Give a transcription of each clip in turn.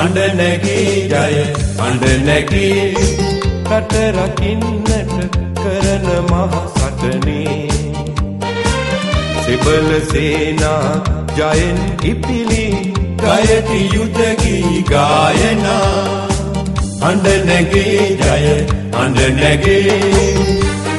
හඬ නැගී ජය හඬ නැගී රට රකින්නට කරන මහ සටනේ සෙබළ සේනා ජයෙන් ඉපිලි ගයති යුද ගී ගායනා හඬ නැගී ජය හඬ නැගී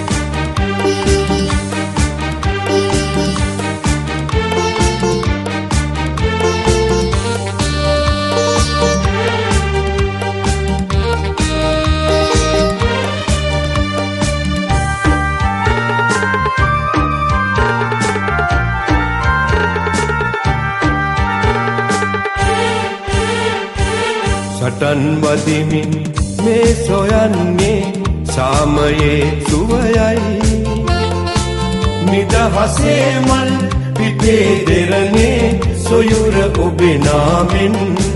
සටන් වදිමින් මේ සොයන්නේ සාමයේ සුවයයි නිදහසේ මල් පිටේ දෙරනේ සොයුර ඔබේ නාමෙන්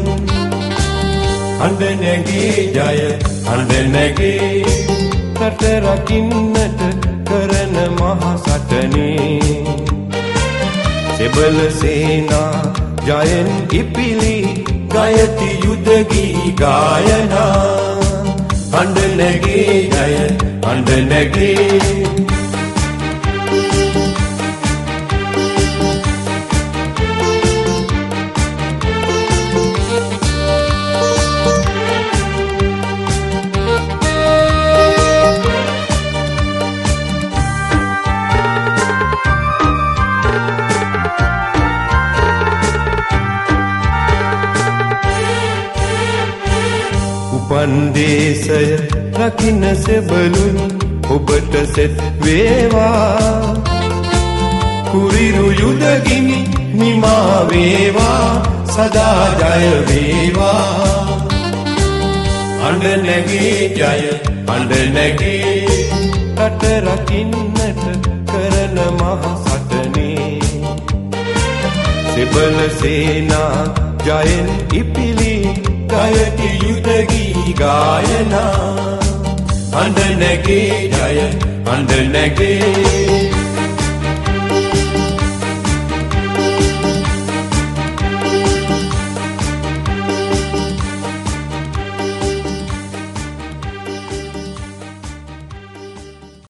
හඬ නැගී ජය හඬ නැගී රට රකින්නට කරන මහ සටනේ සෙබළ සේනා ජයෙන් ඉපිලි ගයති යුද ගී ගායනා හඬ නැගී ජය හඬ නැගී උපන්දේශය රකින්න සෙබළුන් ඔබට සෙත් වේවා කුරිරු යුද ගිනි නිමා වේවා සදා ජය වේවා හඬ නැගී ජය හඬ නැගී රට රකින්නට කරන මහ සටනේ සෙබළ සේනා ජයෙන් ඉපිලි ගයති යුද ගී ගායනා හඬ නැගී ජය හඬ නැගී